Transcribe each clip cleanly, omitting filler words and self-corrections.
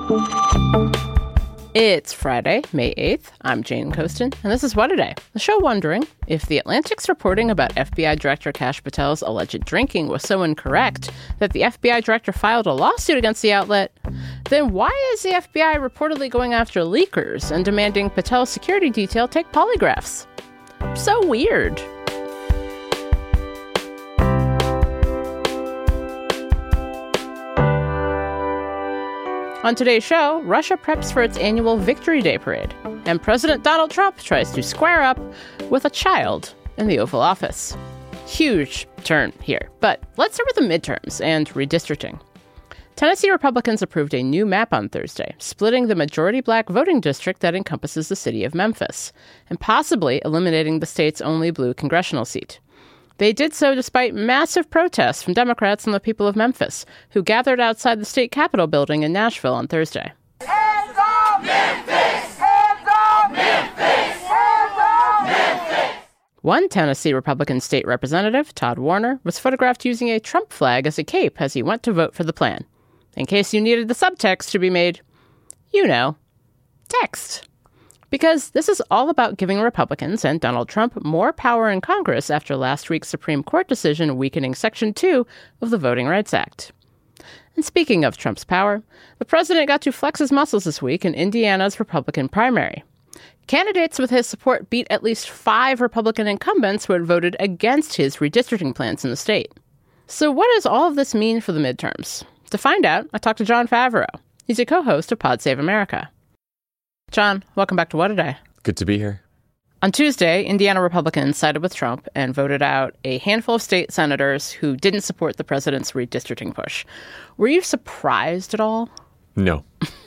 It's Friday, May 8th. I'm Jane Coaston, and this is What A Day, the show wondering if The Atlantic's reporting about FBI Director Kash Patel's alleged drinking was so incorrect that the FBI director filed a lawsuit against the outlet, then why is the FBI reportedly going after leakers and demanding Patel's security detail take polygraphs? So weird. On today's show, Russia preps for its annual Victory Day parade, and President Donald Trump tries to square up with a child in the Oval Office. Huge turn here, but let's start with the midterms and redistricting. Tennessee Republicans approved a new map on Thursday, splitting the majority-black voting district that encompasses the city of Memphis, and possibly eliminating the state's only blue congressional seat. They did so despite massive protests from Democrats and the people of Memphis, who gathered outside the state capitol building in Nashville on Thursday. Hands off Memphis! Hands off Memphis! Hands off Memphis! One Tennessee Republican state representative, Todd Warner, was photographed using a Trump flag as a cape as he went to vote for the plan. In case you needed the subtext to be made, text. Because this is all about giving Republicans and Donald Trump more power in Congress after last week's Supreme Court decision weakening Section 2 of the Voting Rights Act. And speaking of Trump's power, the president got to flex his muscles this week in Indiana's Republican primary. Candidates with his support beat at least 5 Republican incumbents who had voted against his redistricting plans in the state. So what does all of this mean for the midterms? To find out, I talked to Jon Favreau. He's a co-host of Pod Save America. John, welcome back to What A Day. Good to be here. On Tuesday, Indiana Republicans sided with Trump and voted out a handful of state senators who didn't support the president's redistricting push. Were you surprised at all? No.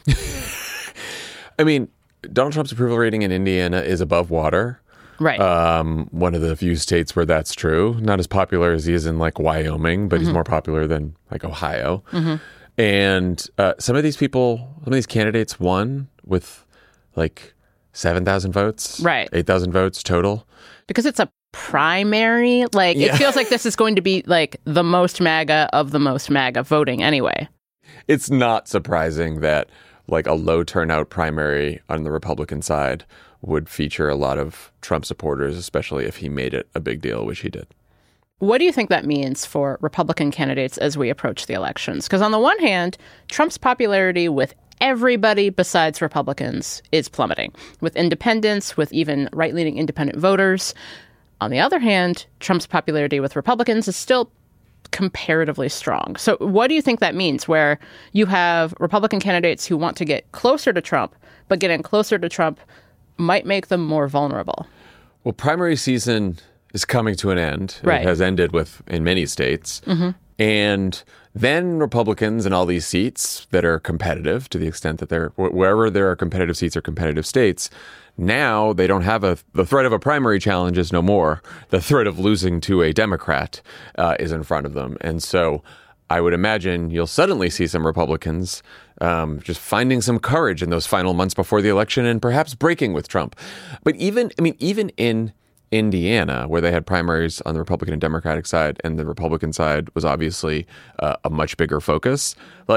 I mean, Donald Trump's approval rating in Indiana is above water. Right. One of the few states where that's true. Not as popular as he is in, like, Wyoming, but he's more popular than, like, Ohio. And some of these candidates won with, like, 7,000 votes. Right. 8,000 votes total. Because it's a primary, it feels like this is going to be, like, the most MAGA of the most MAGA voting anyway. It's not surprising that, like, a low turnout primary on the Republican side would feature a lot of Trump supporters, especially if he made it a big deal, which he did. What do you think that means for Republican candidates as we approach the elections? Because on the one hand, Trump's popularity with everybody besides Republicans is plummeting, with independents, with even right-leaning independent voters. On the other hand, Trump's popularity with Republicans is still comparatively strong. So what do you think that means, where you have Republican candidates who want to get closer to Trump, but getting closer to Trump might make them more vulnerable? Well, primary season is coming to an end. Right. It has ended in many states. And then Republicans in all these seats that are competitive, to the extent that wherever there are competitive seats or competitive states, now they don't have the threat of a primary challenge is no more. The threat of losing to a Democrat is in front of them. And so I would imagine you'll suddenly see some Republicans just finding some courage in those final months before the election and perhaps breaking with Trump. But even in Indiana, where they had primaries on the Republican and Democratic side, and the Republican side was obviously a much bigger focus,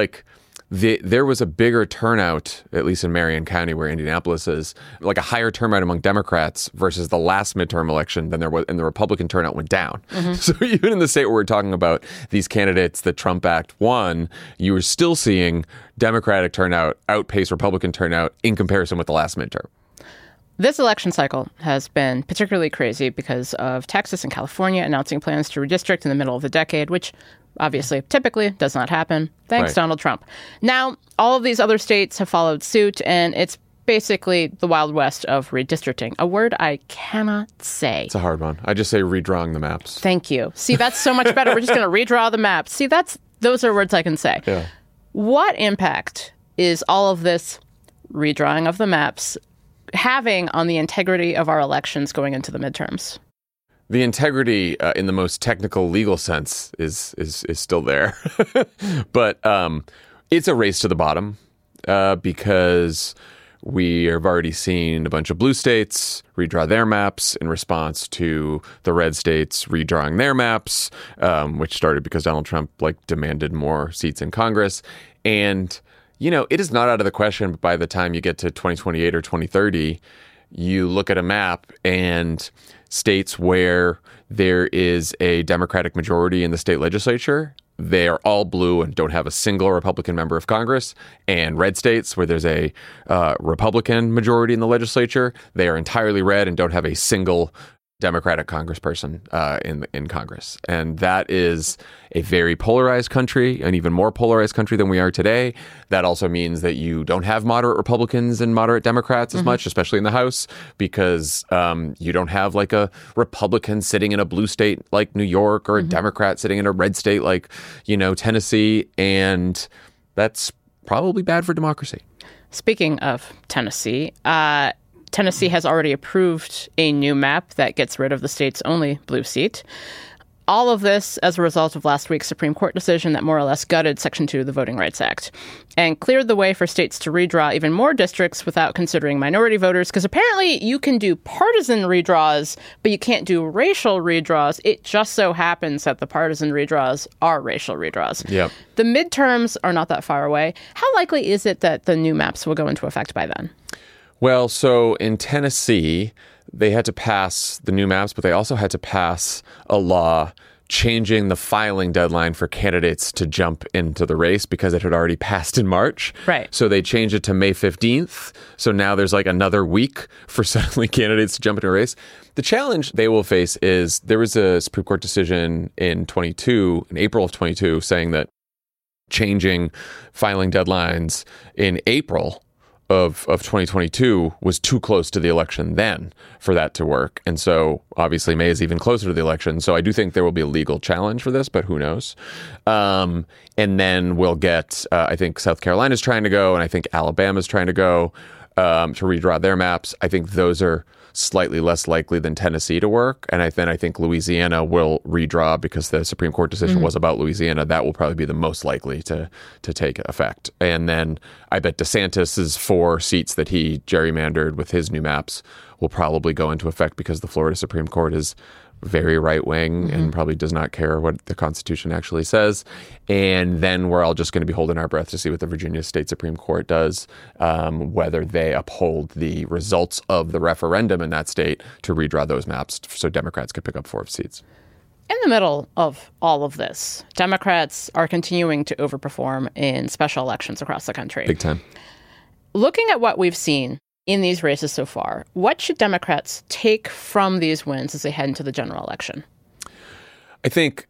there was a bigger turnout, at least in Marion County, where Indianapolis is, like a higher turnout among Democrats versus the last midterm election than there was, and the Republican turnout went down. So even in the state where we're talking about these candidates that Trump backed won, you were still seeing Democratic turnout outpace Republican turnout in comparison with the last midterm. This election cycle has been particularly crazy because of Texas and California announcing plans to redistrict in the middle of the decade, which obviously typically does not happen. Thanks, Right. Donald Trump. Now, all of these other states have followed suit, and it's basically the Wild West of redistricting, a word I cannot say. It's a hard one. I just say redrawing the maps. Thank you. See, that's so much better. We're just going to redraw the maps. See, those are words I can say. Yeah. What impact is all of this redrawing of the maps having on the integrity of our elections going into the midterms? The integrity, in the most technical legal sense, is still there, but it's a race to the bottom because we have already seen a bunch of blue states redraw their maps in response to the red states redrawing their maps, which started because Donald Trump demanded more seats in Congress, and it is not out of the question, but by the time you get to 2028 or 2030, you look at a map and states where there is a Democratic majority in the state legislature, they are all blue and don't have a single Republican member of Congress. And red states where there's a Republican majority in the legislature, they are entirely red and don't have a single Democratic congressperson in Congress. And that is a very polarized country, an even more polarized country than we are today. That also means that you don't have moderate Republicans and moderate Democrats as much, especially in the House, because you don't have like a Republican sitting in a blue state like New York or a Democrat sitting in a red state like, Tennessee. And that's probably bad for democracy. Speaking of Tennessee, Tennessee has already approved a new map that gets rid of the state's only blue seat. All of this as a result of last week's Supreme Court decision that more or less gutted Section 2 of the Voting Rights Act and cleared the way for states to redraw even more districts without considering minority voters, because apparently you can do partisan redraws, but you can't do racial redraws. It just so happens that the partisan redraws are racial redraws. Yep. The midterms are not that far away. How likely is it that the new maps will go into effect by then? Well, so in Tennessee, they had to pass the new maps, but they also had to pass a law changing the filing deadline for candidates to jump into the race because it had already passed in March. Right. So they changed it to May 15th. So now there's like another week for suddenly candidates to jump into a race. The challenge they will face is there was a Supreme Court decision in April of 22, saying that changing filing deadlines in April of 2022 was too close to the election then for that to work. And so obviously May is even closer to the election. So I do think there will be a legal challenge for this, but who knows? And then we'll get, I think South Carolina's trying to go, and I think Alabama's trying to go to redraw their maps. I think those are slightly less likely than Tennessee to work. And I think Louisiana will redraw because the Supreme Court decision was about Louisiana. That will probably be the most likely to take effect. And then I bet DeSantis's 4 seats that he gerrymandered with his new maps will probably go into effect because the Florida Supreme Court is very right-wing and probably does not care what the Constitution actually says. And then we're all just going to be holding our breath to see what the Virginia State Supreme Court does, whether they uphold the results of the referendum in that state to redraw those maps so Democrats could pick up 4 seats. In the middle of all of this, Democrats are continuing to overperform in special elections across the country. Big time. Looking at what we've seen in these races so far, what should Democrats take from these wins as they head into the general election? I think,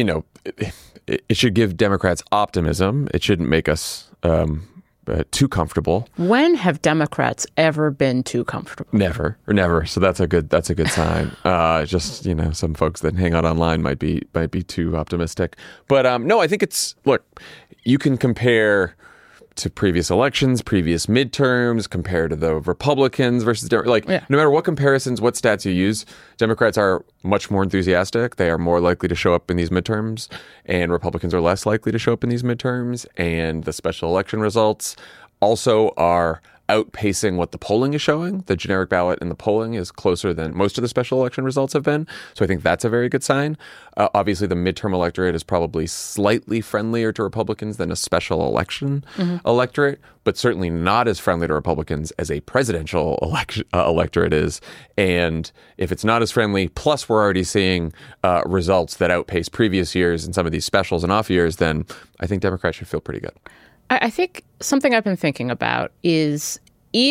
it should give Democrats optimism. It shouldn't make us too comfortable. When have Democrats ever been too comfortable? Never. So that's a good sign. Just, some folks that hang out online might be too optimistic. But no, I think you can compare to previous elections, previous midterms, compare to the Republicans versus no matter what comparisons, what stats you use, Democrats are much more enthusiastic. They are more likely to show up in these midterms, and Republicans are less likely to show up in these midterms. And the special election results also are outpacing what the polling is showing. The generic ballot in the polling is closer than most of the special election results have been. So I think that's a very good sign. Obviously, the midterm electorate is probably slightly friendlier to Republicans than a special election electorate, but certainly not as friendly to Republicans as a presidential electorate is. And if it's not as friendly, plus we're already seeing results that outpace previous years in some of these specials and off years, then I think Democrats should feel pretty good. I think something I've been thinking about is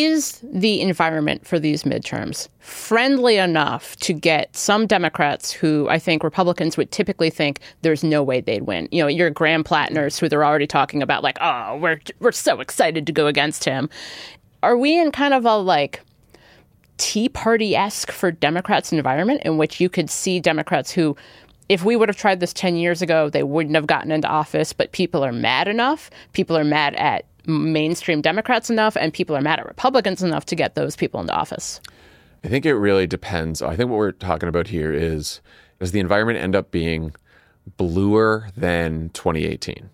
the environment for these midterms friendly enough to get some Democrats who I think Republicans would typically think there's no way they'd win. Your Graham Plattners who they're already talking about like, oh, we're so excited to go against him. Are we in kind of a Tea Party-esque for Democrats environment in which you could see Democrats who, if we would have tried this 10 years ago, they wouldn't have gotten into office, but people are mad enough. People are mad at mainstream Democrats enough, and people are mad at Republicans enough to get those people into office. I think it really depends. I think what we're talking about here is, does the environment end up being bluer than 2018?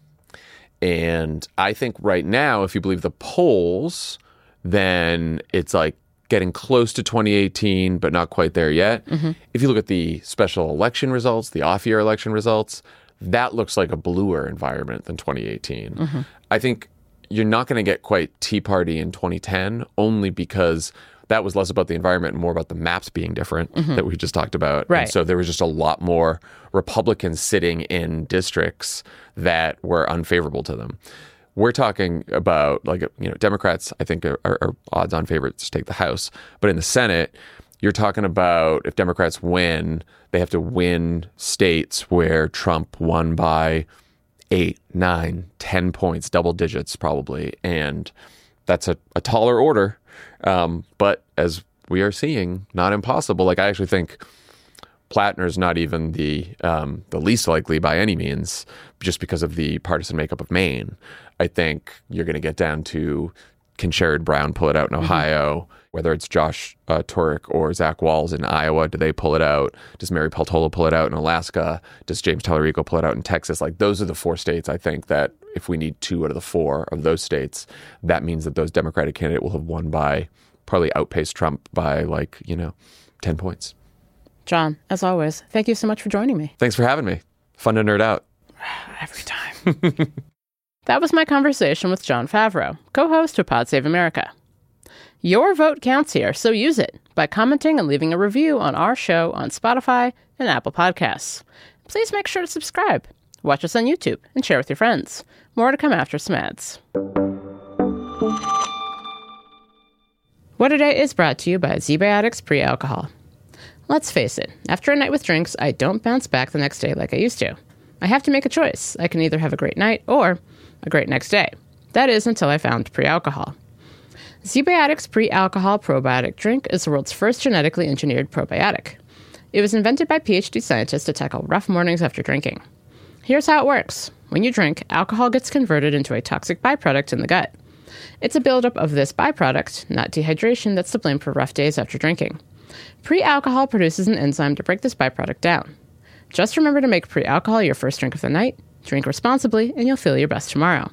And I think right now, if you believe the polls, then it's getting close to 2018, but not quite there yet. If you look at the special election results, the off-year election results, that looks like a bluer environment than 2018. I think you're not going to get quite Tea Party in 2010, only because that was less about the environment and more about the maps being different that we just talked about. Right. And so there was just a lot more Republicans sitting in districts that were unfavorable to them. We're talking about, like, Democrats, I think, are odds-on favorites to take the House. But in the Senate, you're talking about if Democrats win, they have to win states where Trump won by 8, 9, 10 points, double digits probably. And that's a taller order. But as we are seeing, not impossible. Like, I actually think Plattner's not even the least likely by any means, just because of the partisan makeup of Maine. I think you're going to get down to, can Sherrod Brown pull it out in Ohio? Whether it's Josh Turek or Zach Walz in Iowa, do they pull it out? Does Mary Peltola pull it out in Alaska? Does James Tallarico pull it out in Texas? Like, those are the 4 states, I think, that if we need 2 out of the 4 of those states, that means that those Democratic candidate will have won by, probably outpaced Trump by 10 points. John, as always, thank you so much for joining me. Thanks for having me. Fun to nerd out. Every time. That was my conversation with Jon Favreau, co-host of Pod Save America. Your vote counts here, so use it by commenting and leaving a review on our show on Spotify and Apple Podcasts. Please make sure to subscribe, watch us on YouTube, and share with your friends. More to come after some ads. What A Day is brought to you by ZBiotics Pre-Alcohol. Let's face it, after a night with drinks, I don't bounce back the next day like I used to. I have to make a choice. I can either have a great night or a great next day. That is, until I found pre-alcohol. ZBiotics Pre-Alcohol Probiotic Drink is the world's first genetically engineered probiotic. It was invented by PhD scientists to tackle rough mornings after drinking. Here's how it works. When you drink, alcohol gets converted into a toxic byproduct in the gut. It's a buildup of this byproduct, not dehydration, that's to blame for rough days after drinking. Pre-alcohol produces an enzyme to break this byproduct down. Just remember to make pre-alcohol your first drink of the night, drink responsibly, and you'll feel your best tomorrow.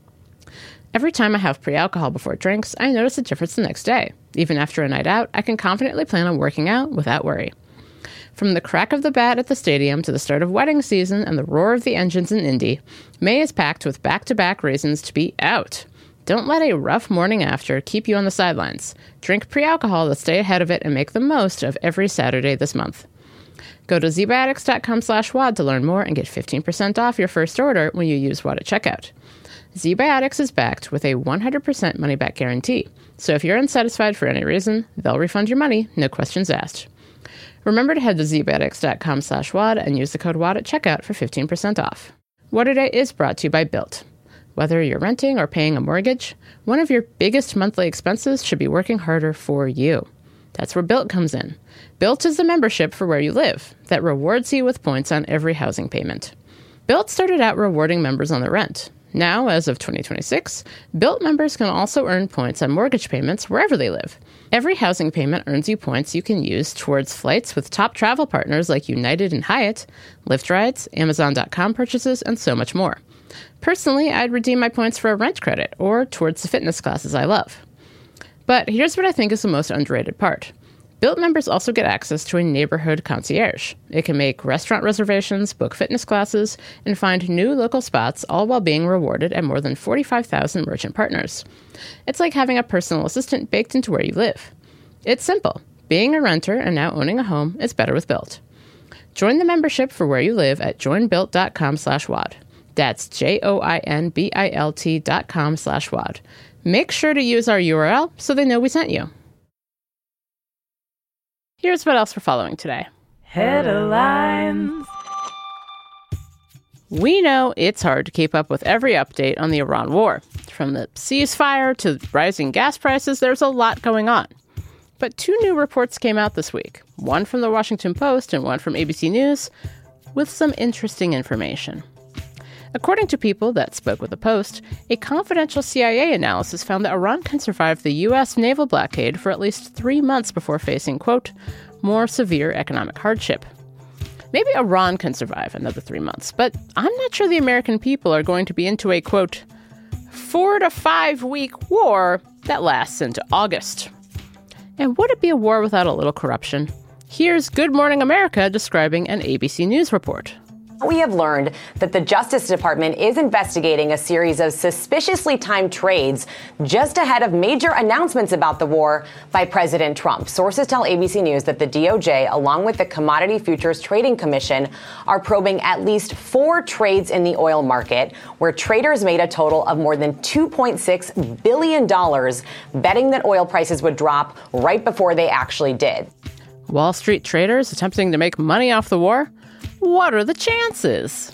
Every time I have pre-alcohol before drinks, I notice a difference the next day. Even after a night out, I can confidently plan on working out without worry. From the crack of the bat at the stadium to the start of wedding season and the roar of the engines in Indy, May is packed with back-to-back reasons to be out. Don't let a rough morning after keep you on the sidelines. Drink pre-alcohol to stay ahead of it and make the most of every Saturday this month. Go to zbiotics.com/WAD to learn more and get 15% off your first order when you use WAD at checkout. ZBiotics is backed with a 100% money-back guarantee, so if you're unsatisfied for any reason, they'll refund your money, no questions asked. Remember to head to zbiotics.com/WAD and use the code WAD at checkout for 15% off. What A Day is brought to you by Built. Whether you're renting or paying a mortgage, one of your biggest monthly expenses should be working harder for you. That's where Built comes in. Built is the membership for where you live that rewards you with points on every housing payment. Built started out rewarding members on the rent. Now, as of 2026, Built members can also earn points on mortgage payments wherever they live. Every housing payment earns you points you can use towards flights with top travel partners like United and Hyatt, Lyft rides, Amazon.com purchases, and so much more. Personally, I'd redeem my points for a rent credit or towards the fitness classes I love. But here's what I think is the most underrated part. Built members also get access to a neighborhood concierge. It can make restaurant reservations, book fitness classes, and find new local spots, all while being rewarded at more than 45,000 merchant partners. It's like having a personal assistant baked into where you live. It's simple. Being a renter and now owning a home is better with Built. Join the membership for where you live at joinbuilt.com/WAD. That's JOINBILT.com/WAD. Make sure to use our URL so they know we sent you. Here's what else we're following today. Headlines. We know it's hard to keep up with every update on the Iran war. From the ceasefire to rising gas prices, there's a lot going on. But 2 new reports came out this week, one from the Washington Post and one from ABC News, with some interesting information. According to people that spoke with the Post, a confidential CIA analysis found that Iran can survive the U.S. naval blockade for at least 3 months before facing, quote, more severe economic hardship. Maybe Iran can survive another 3 months, but I'm not sure the American people are going to be into a, quote, 4 to 5 week war that lasts into August. And would it be a war without a little corruption? Here's Good Morning America describing an ABC News report. We have learned that the Justice Department is investigating a series of suspiciously timed trades just ahead of major announcements about the war by President Trump. Sources tell ABC News that the DOJ, along with the Commodity Futures Trading Commission, are probing at least 4 trades in the oil market where traders made a total of more than $2.6 billion betting that oil prices would drop right before they actually did. Wall Street traders attempting to make money off the war? What are the chances?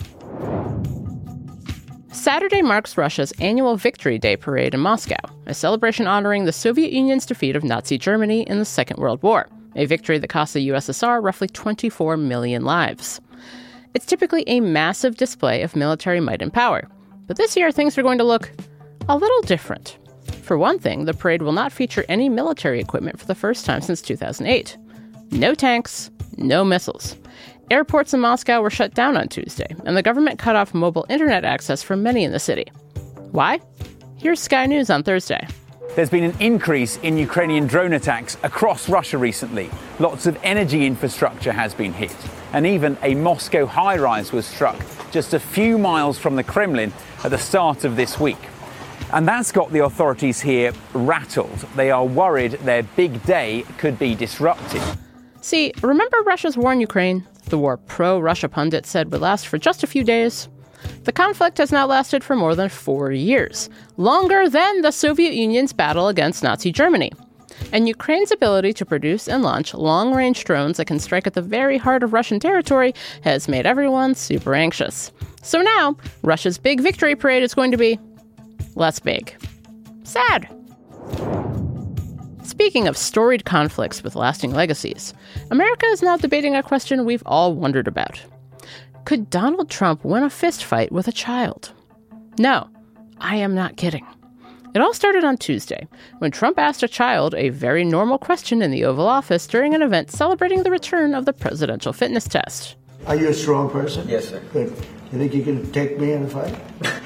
Saturday marks Russia's annual Victory Day parade in Moscow, a celebration honoring the Soviet Union's defeat of Nazi Germany in the Second World War, a victory that cost the USSR roughly 24 million lives. It's typically a massive display of military might and power, but this year things are going to look a little different. For one thing, the parade will not feature any military equipment for the first time since 2008. No tanks, no missiles. Airports in Moscow were shut down on Tuesday, and the government cut off mobile internet access for many in the city. Why? Here's Sky News on Thursday. There's been an increase in Ukrainian drone attacks across Russia recently. Lots of energy infrastructure has been hit, and even a Moscow high-rise was struck just a few miles from the Kremlin at the start of this week. And that's got the authorities here rattled. They are worried their big day could be disrupted. See, remember Russia's war in Ukraine? The war pro-Russia pundits said would last for just a few days? The conflict has now lasted for more than 4 years, longer than the Soviet Union's battle against Nazi Germany. And Ukraine's ability to produce and launch long-range drones that can strike at the very heart of Russian territory has made everyone super anxious. So now, Russia's big victory parade is going to be less big. Sad. Speaking of storied conflicts with lasting legacies, America is now debating a question we've all wondered about. Could Donald Trump win a fistfight with a child? No, I am not kidding. It all started on Tuesday, when Trump asked a child a very normal question in the Oval Office during an event celebrating the return of the presidential fitness test. Are you a strong person? Yes, sir. Good. You think you can take me in a fight?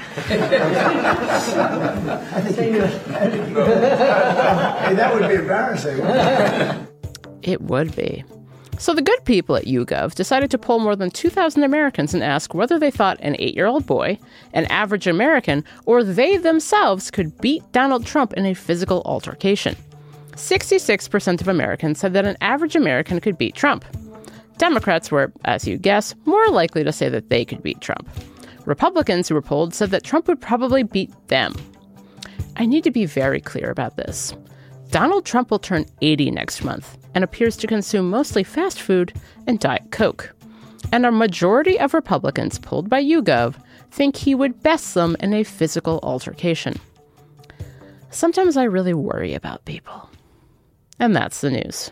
I think you could. Hey, that would be embarrassing. It would be. So the good people at YouGov decided to poll more than 2,000 Americans and ask whether they thought an 8-year-old boy, an average American, or they themselves could beat Donald Trump in a physical altercation. 66% of Americans said that an average American could beat Trump. Democrats were, as you guess, more likely to say that they could beat Trump. Republicans who were polled said that Trump would probably beat them. I need to be very clear about this. Donald Trump will turn 80 next month and appears to consume mostly fast food and Diet Coke. And a majority of Republicans polled by YouGov think he would best them in a physical altercation. Sometimes I really worry about people. And that's the news.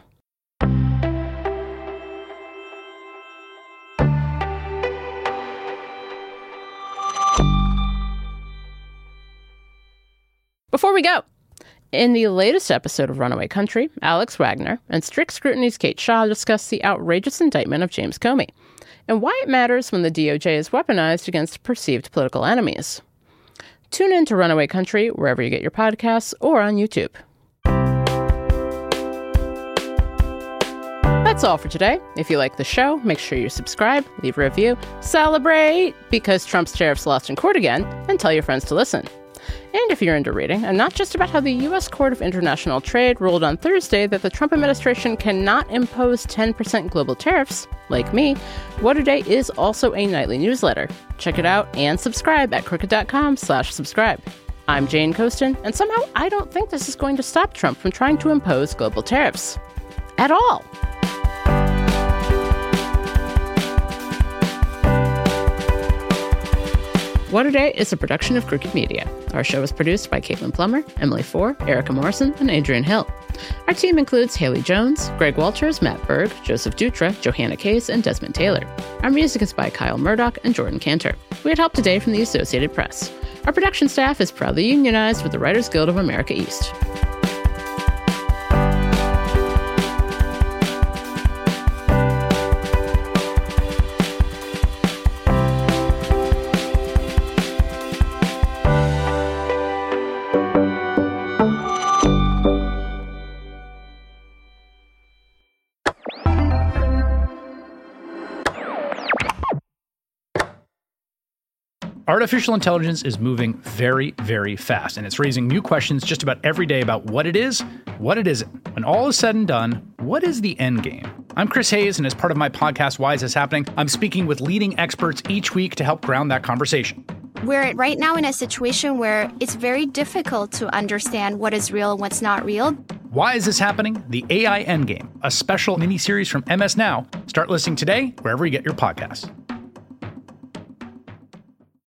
Before we go, in the latest episode of Runaway Country, Alex Wagner and Strict Scrutiny's Kate Shaw discuss the outrageous indictment of James Comey and why it matters when the DOJ is weaponized against perceived political enemies. Tune in to Runaway Country wherever you get your podcasts or on YouTube. That's all for today. If you like the show, make sure you subscribe, leave a review, celebrate because Trump's tariffs lost in court again, and tell your friends to listen. And if you're into reading, and not just about how the U.S. Court of International Trade ruled on Thursday that the Trump administration cannot impose 10% global tariffs, like me, What A Day is also a nightly newsletter. Check it out and subscribe at crooked.com/subscribe. I'm Jane Coaston, and somehow I don't think this is going to stop Trump from trying to impose global tariffs. At all. What A Day is a production of Crooked Media. Our show is produced by Caitlin Plummer, Emily Four, Erica Morrison, and Adrian Hill. Our team includes Haley Jones, Greg Walters, Matt Berg, Joseph Dutra, Johanna Case, and Desmond Taylor. Our music is by Kyle Murdoch and Jordan Cantor. We had help today from the Associated Press. Our production staff is proudly unionized with the Writers Guild of America East. Artificial intelligence is moving very, very fast, and it's raising new questions just about every day about what it is, what it isn't. When all is said and done, what is the end game? I'm Chris Hayes, and as part of my podcast, Why Is This Happening?, I'm speaking with leading experts each week to help ground that conversation. We're right now in a situation where it's very difficult to understand what is real and what's not real. Why Is This Happening? The AI Endgame, a special mini-series from MS Now. Start listening today, wherever you get your podcasts.